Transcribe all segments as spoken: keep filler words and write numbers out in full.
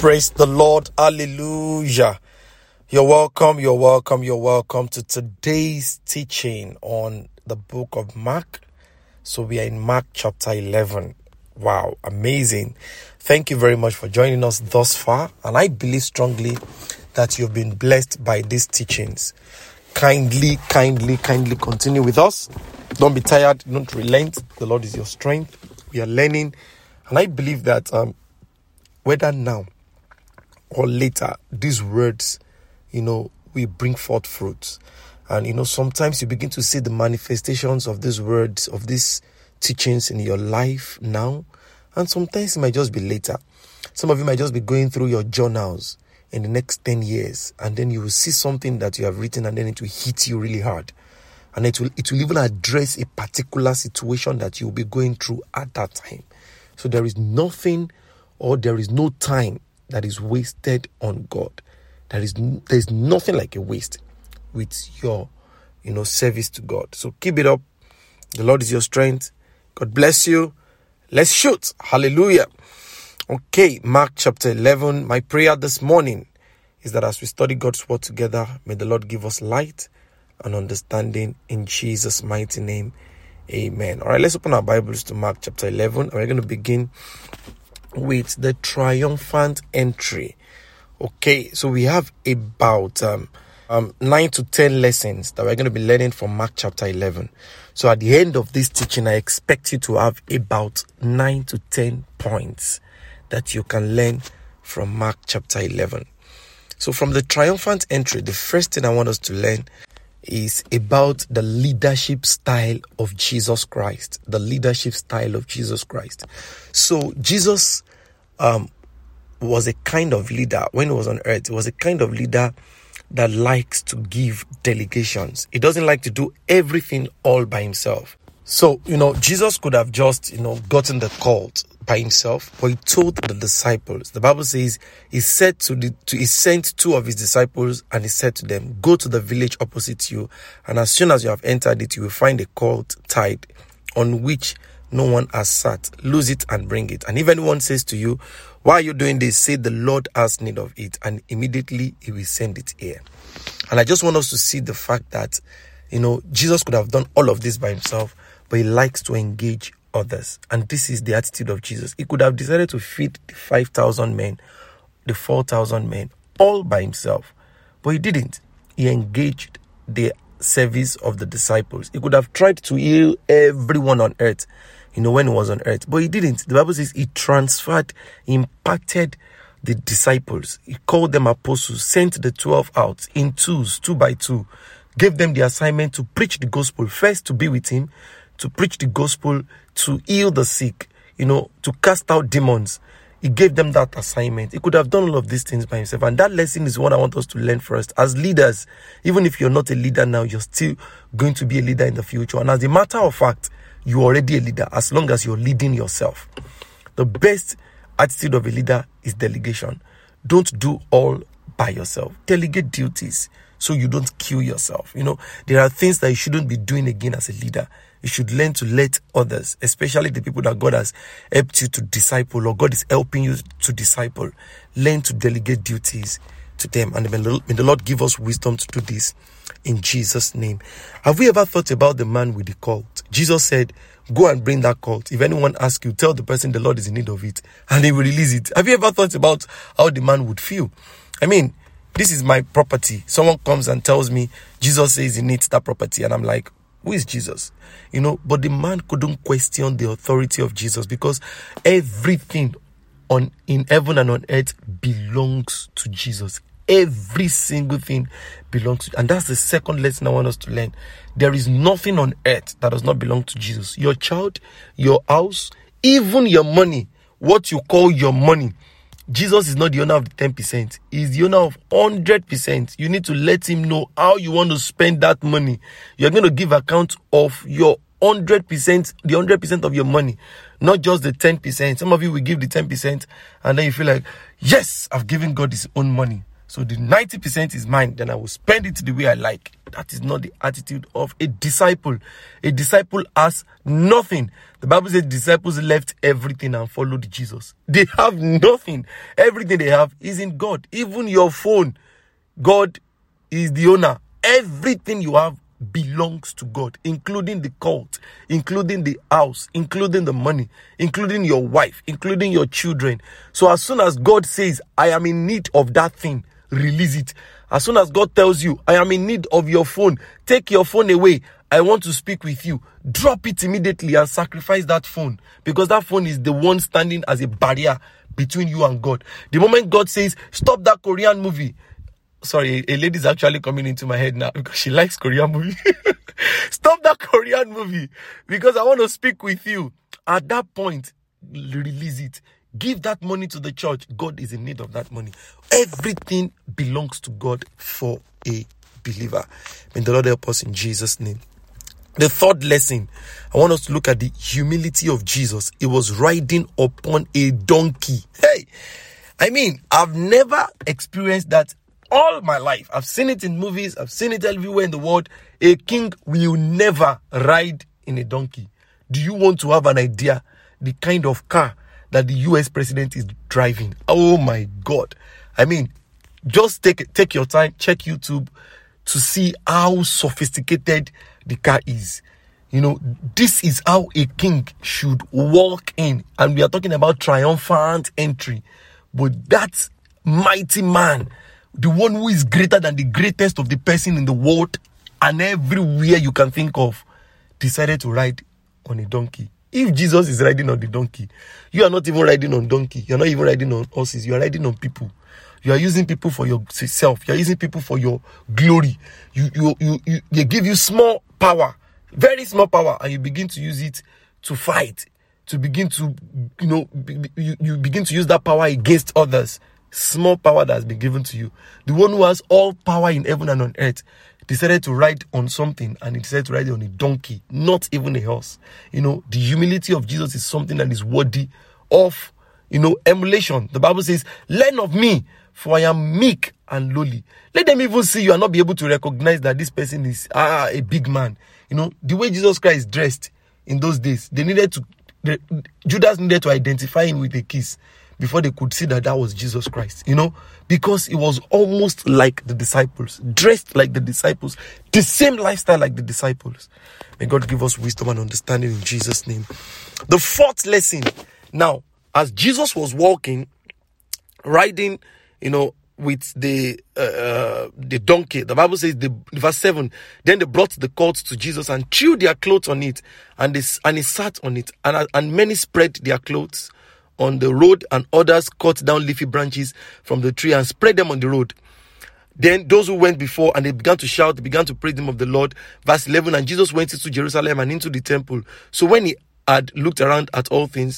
Praise the Lord. Hallelujah. You're welcome. You're welcome. You're welcome to today's teaching on the book of Mark. So we are in Mark chapter eleven. Wow. Amazing. Thank you very much for joining us thus far. And I believe strongly that you've been blessed by these teachings. Kindly, kindly, kindly continue with us. Don't be tired. Don't relent. The Lord is your strength. We are learning. And I believe that um, whether now or later, these words, you know, will bring forth fruits. And, you know, sometimes you begin to see the manifestations of these words, of these teachings in your life now. And sometimes it might just be later. Some of you might just be going through your journals in the next ten years. And then you will see something that you have written and then it will hit you really hard. And it will, it will even address a particular situation that you will be going through at that time. So there is nothing or there is no time that is wasted on God. There is there is nothing like a waste with your, you know, service to God. So keep it up. The Lord is your strength. God bless you. Let's shoot. Hallelujah. Okay, Mark chapter eleven. My prayer this morning is that as we study God's word together, may the Lord give us light and understanding in Jesus' mighty name. Amen. All right, let's open our Bibles to Mark chapter eleven. And we're going to begin with the triumphant entry. Okay, so we have about um, um, nine to ten lessons that we're going to be learning from Mark chapter eleven. So at the end of this teaching, I expect you to have about nine to ten points that you can learn from Mark chapter eleven. So from the triumphant entry, the first thing I want us to learn is about the leadership style of Jesus Christ. The leadership style of Jesus Christ. So Jesus um, was a kind of leader when he was on earth. He was a kind of leader that likes to give delegations. He doesn't like to do everything all by himself. So, you know, Jesus could have just, you know, gotten the cult by himself, but he told the disciples. The Bible says he said to the to he sent two of his disciples and he said to them, go to the village opposite you, and as soon as you have entered it, you will find a colt tied on which no one has sat. Loose it and bring it. And if anyone says to you, why are you doing this? Say the Lord has need of it, and immediately he will send it here. And I just want us to see the fact that, you know, Jesus could have done all of this by himself, but he likes to engage others. And this is the attitude of Jesus. He could have decided to feed the five thousand men, the four thousand men, all by himself. But he didn't. He engaged the service of the disciples. He could have tried to heal everyone on earth, you know, when he was on earth. But he didn't. The Bible says he transferred, he impacted the disciples. He called them apostles, sent the twelve out in twos, two by two, gave them the assignment to preach the gospel. First, to be with him, to preach the gospel, to heal the sick, you know, to cast out demons. He gave them that assignment. He could have done all of these things by himself. And that lesson is what I want us to learn first. As leaders, even if you're not a leader now, you're still going to be a leader in the future. And as a matter of fact, you're already a leader as long as you're leading yourself. The best attitude of a leader is delegation. Don't do all by yourself. Delegate duties so you don't kill yourself. You know, there are things that you shouldn't be doing again as a leader. You should learn to let others, especially the people that God has helped you to disciple or God is helping you to disciple, learn to delegate duties to them. And may the Lord give us wisdom to do this in Jesus' name. Have we ever thought about the man with the colt? Jesus said, go and bring that colt. If anyone asks you, tell the person the Lord is in need of it and he will release it. Have you ever thought about how the man would feel? I mean, this is my property. Someone comes and tells me, Jesus says he needs that property. And I'm like, who is Jesus? You know, but the man couldn't question the authority of Jesus because everything on in heaven and on earth belongs to Jesus. Every single thing belongs to, and that's the second lesson I want us to learn. There is nothing on earth that does not belong to Jesus. Your child, your house, even your money, what you call your money. Jesus is not the owner of the ten percent. He's the owner of one hundred percent. You need to let him know how you want to spend that money. You're going to give account of your one hundred percent, the one hundred percent of your money, not just the ten percent. Some of you will give the ten percent and then you feel like, yes, I've given God his own money. So the ninety percent is mine, then I will spend it the way I like. That is not the attitude of a disciple. A disciple has nothing. The Bible says disciples left everything and followed Jesus. They have nothing. Everything they have is in God. Even your phone, God is the owner. Everything you have belongs to God, including the cult, including the house, including the money, including your wife, including your children. So as soon as God says, I am in need of that thing, release it. As soon as God tells you, I am in need of your phone, take your phone away, I want to speak with you, drop it immediately and sacrifice that phone, because that phone is the one standing as a barrier between you and God. The moment God says, stop that Korean movie, sorry, a lady is actually coming into my head now because she likes Korean movie. Stop that Korean movie because I want to speak with you. At that point, release it. Give that money to the church. God is in need of that money. Everything belongs to God for a believer. May the Lord help us in Jesus' name. The third lesson, I want us to look at the humility of Jesus. He was riding upon a donkey. Hey, I mean, I've never experienced that all my life. I've seen it in movies. I've seen it everywhere in the world. A king will never ride in a donkey. Do you want to have an idea the kind of car that the U S president is driving? Oh my God. I mean, just take take your time, check YouTube to see how sophisticated the car is. You know, this is how a king should walk in. And we are talking about triumphant entry. But that mighty man, the one who is greater than the greatest of the person in the world and everywhere you can think of, decided to ride on a donkey. If Jesus is riding on the donkey, you are not even riding on donkey. You're not even riding on horses. You are riding on people. You are using people for yourself. You are using people for your glory. You, you, you, you, they give you small power, very small power, and you begin to use it to fight, to begin to, you know, you, you begin to use that power against others. Small power that has been given to you. The one who has all power in heaven and on earth decided to ride on something, and he decided to ride on a donkey, not even a horse. You know, the humility of Jesus is something that is worthy of, you know, emulation. The Bible says, learn of me, for I am meek and lowly. Let them even see you and not be able to recognize that this person is ah, a big man. You know, the way Jesus Christ dressed in those days, they needed to, the, Judas needed to identify him with a kiss before they could see that that was Jesus Christ, you know, because it was almost like the disciples, dressed like the disciples, the same lifestyle like the disciples. May God give us wisdom and understanding in Jesus' name. The fourth lesson, now, as Jesus was walking, riding, you know, with the uh, the donkey, the Bible says, the verse seven, then they brought the colt to Jesus and threw their clothes on it, and they, and he sat on it, and, and many spread their clothes on the road, and others cut down leafy branches from the tree and spread them on the road. Then those who went before, and they began to shout, they began to praise the name of the Lord. Verse eleven, and Jesus went into Jerusalem and into the temple. So when he had looked around at all things,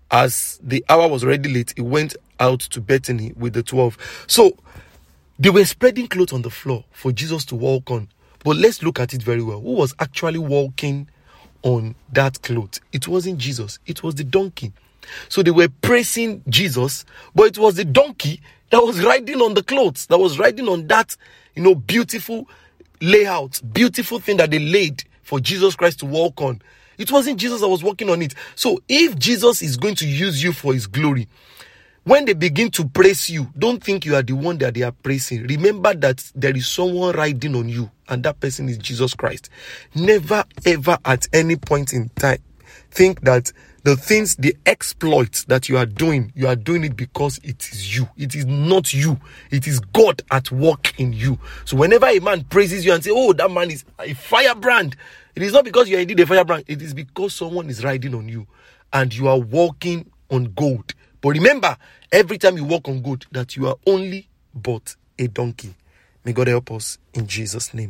as the hour was already late, he went out to Bethany with the twelve. So they were spreading clothes on the floor for Jesus to walk on. But let's look at it very well. Who was actually walking on that cloth? It wasn't Jesus. It was the donkey. So they were praising Jesus, but it was the donkey that was riding on the clothes, that was riding on that, you know, beautiful layout, beautiful thing that they laid for Jesus Christ to walk on. It wasn't Jesus that was walking on it. So if Jesus is going to use you for his glory, when they begin to praise you, don't think you are the one that they are praising. Remember that there is someone riding on you, and that person is Jesus Christ. Never, ever at any point in time think that the things, the exploits that you are doing, you are doing it because it is you. It is not you. It is God at work in you. So whenever a man praises you and say, oh, that man is a firebrand, it is not because you are indeed a firebrand. It is because someone is riding on you and you are walking on gold. But remember, every time you walk on gold, that you are only but a donkey. May God help us in Jesus' name.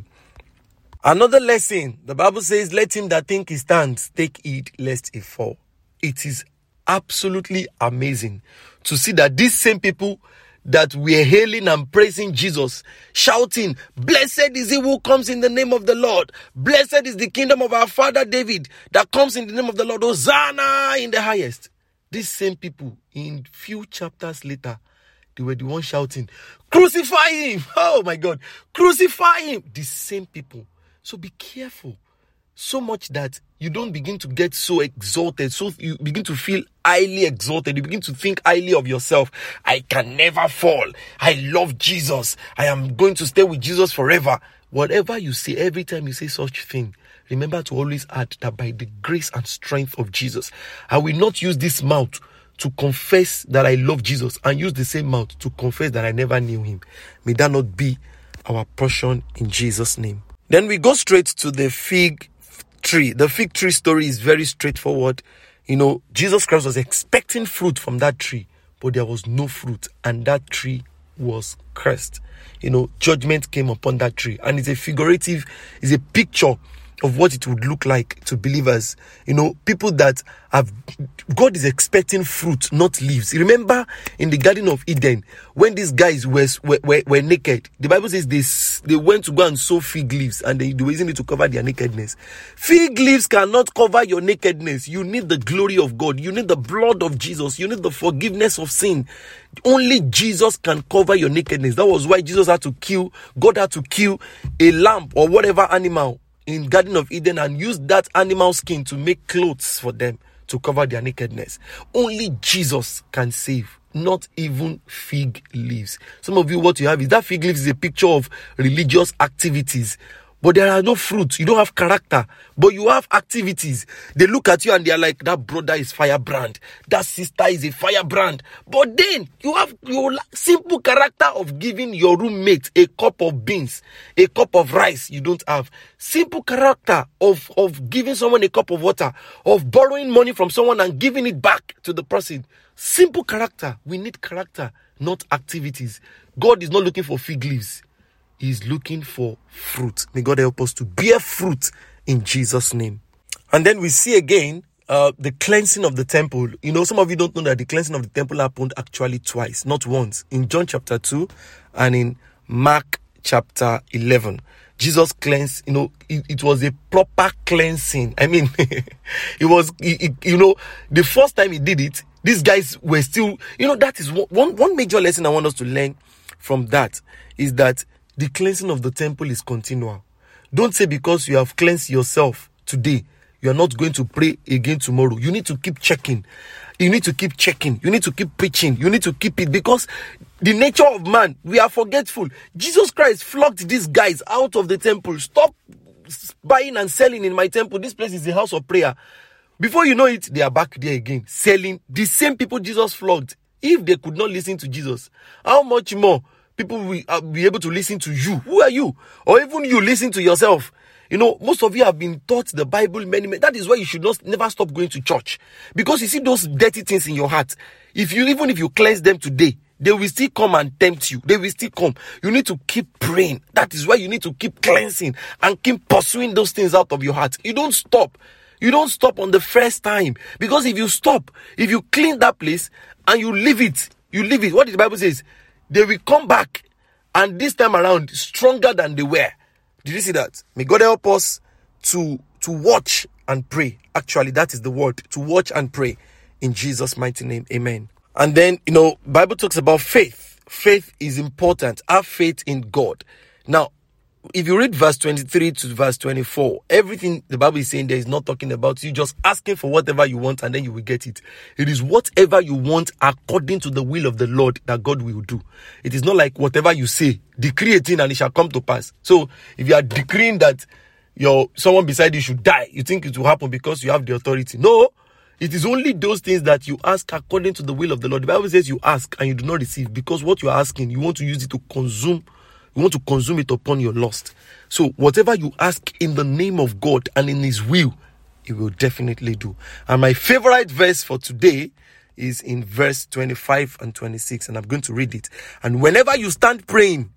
Another lesson, the Bible says, let him that think he stands take heed lest he fall. It is absolutely amazing to see that these same people that were hailing and praising Jesus, shouting, blessed is he who comes in the name of the Lord. Blessed is the kingdom of our father David that comes in the name of the Lord. Hosanna in the highest. These same people, in few chapters later, they were the ones shouting, crucify him. Oh my God, crucify him. The same people. So be careful. So much that you don't begin to get so exalted. So you begin to feel highly exalted. You begin to think highly of yourself. I can never fall. I love Jesus. I am going to stay with Jesus forever. Whatever you say, every time you say such thing, remember to always add that by the grace and strength of Jesus, I will not use this mouth to confess that I love Jesus and use the same mouth to confess that I never knew him. May that not be our portion in Jesus' name. Then we go straight to the fig tree. The fig tree story is very straightforward. You know, Jesus Christ was expecting fruit from that tree, but there was no fruit, and that tree was cursed. You know, judgment came upon that tree, and it's a figurative, it's a picture of what it would look like to believers. You know, people that have, God is expecting fruit, not leaves. Remember in the Garden of Eden, when these guys were, were, were naked, the Bible says they, they went to go and sow fig leaves, and they, they were using it to cover their nakedness. Fig leaves cannot cover your nakedness. You need the glory of God. You need the blood of Jesus. You need the forgiveness of sin. Only Jesus can cover your nakedness. That was why Jesus had to kill, God had to kill a lamb or whatever animal in Garden of Eden and use that animal skin to make clothes for them to cover their nakedness. Only Jesus can save, not even fig leaves. Some of you, what you have is that fig leaves is a picture of religious activities, but there are no fruits. You don't have character, but you have activities. They look at you and they are like, that brother is firebrand, that sister is a firebrand. But then you have your simple character of giving your roommate a cup of beans, a cup of rice. You don't have simple character of, of giving someone a cup of water, of borrowing money from someone and giving it back to the person. Simple character. We need character, not activities. God is not looking for fig leaves. He's looking for fruit. May God help us to bear fruit in Jesus' name. And then we see again uh, the cleansing of the temple. You know, some of you don't know that the cleansing of the temple happened actually twice, not once. In John chapter two and in Mark chapter eleven. Jesus cleansed, you know, it, it was a proper cleansing. I mean, it was, it, it, you know, the first time he did it, these guys were still, you know, that is one, one major lesson I want us to learn from that is that the cleansing of the temple is continual. Don't say because you have cleansed yourself today, you are not going to pray again tomorrow. You need to keep checking. You need to keep checking. You need to keep preaching. You need to keep it because the nature of man, we are forgetful. Jesus Christ flogged these guys out of the temple. Stop buying and selling in my temple. This place is a house of prayer. Before you know it, they are back there again, selling. The same people Jesus flogged. If they could not listen to Jesus, how much more people will uh, be able to listen to you? Who are you? Or even you listen to yourself. You know, most of you have been taught the Bible many, many. That is why you should not never stop going to church. Because you see those dirty things in your heart. If you, even if you cleanse them today, they will still come and tempt you. They will still come. You need to keep praying. That is why you need to keep cleansing and keep pursuing those things out of your heart. You don't stop. You don't stop on the first time. Because if you stop, if you clean that place and you leave it, you leave it. What did the Bible says? They will come back and this time around stronger than they were. Did you see that? May God help us to, to watch and pray. Actually, that is the word. To watch and pray. In Jesus' mighty name. Amen. And then, you know, Bible talks about faith. Faith is important. Have faith in God. Now, if you read verse twenty-three to verse twenty-four, everything the Bible is saying there is not talking about you just asking for whatever you want and then you will get it. It is whatever you want according to the will of the Lord that God will do. It is not like whatever you say, decree a thing and it shall come to pass. So if you are decreeing that your someone beside you should die, you think it will happen because you have the authority. No, it is only those things that you ask according to the will of the Lord. The Bible says you ask and you do not receive because what you are asking, you want to use it to consume. You want to consume it upon your lust. So whatever you ask in the name of God and in his will, he will definitely do. And my favorite verse for today is in verse twenty-five and twenty-six. And I'm going to read it. And whenever you stand praying,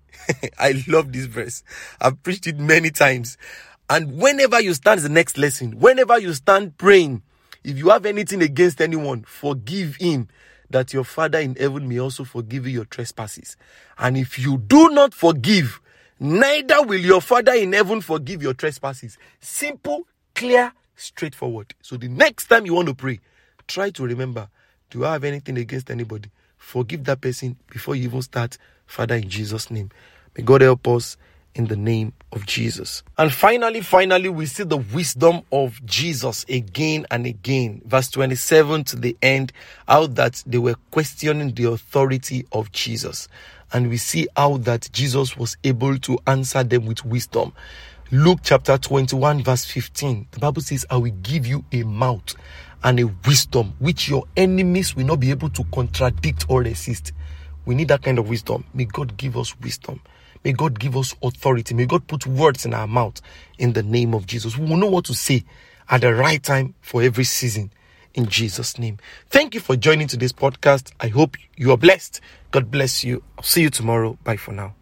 I love this verse. I've preached it many times. And whenever you stand, the next lesson, whenever you stand praying, if you have anything against anyone, forgive him, that your Father in heaven may also forgive you your trespasses. And if you do not forgive, neither will your Father in heaven forgive your trespasses. Simple, clear, straightforward. So the next time you want to pray, try to remember, do I have anything against anybody? Forgive that person before you even start. Father, in Jesus' name, may God help us in the name of Jesus. And finally, finally, we see the wisdom of Jesus again and again. Verse twenty-seven to the end, how that they were questioning the authority of Jesus. And we see how that Jesus was able to answer them with wisdom. Luke chapter twenty-one, verse fifteen. The Bible says, I will give you a mouth and a wisdom which your enemies will not be able to contradict or resist. We need that kind of wisdom. May God give us wisdom. May God give us authority. May God put words in our mouth in the name of Jesus. We will know what to say at the right time for every season in Jesus' name. Thank you for joining today's podcast. I hope you are blessed. God bless you. I'll see you tomorrow. Bye for now.